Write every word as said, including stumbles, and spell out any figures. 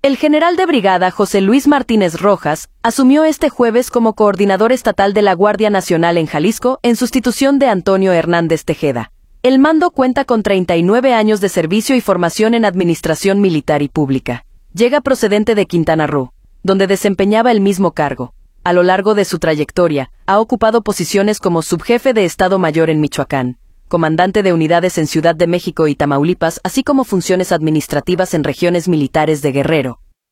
El general de brigada José Luis Martínez Rojas asumió este jueves como coordinador estatal de la Guardia Nacional en Jalisco en sustitución de Antonio Hernández Tejeda. El mando cuenta con treinta y nueve años de servicio y formación en administración militar y pública. Llega procedente de Quintana Roo, donde desempeñaba el mismo cargo. A lo largo de su trayectoria, ha ocupado posiciones como subjefe de Estado Mayor en Michoacán, comandante de unidades en Ciudad de México y Tamaulipas, así como funciones administrativas en regiones militares de Guerrero,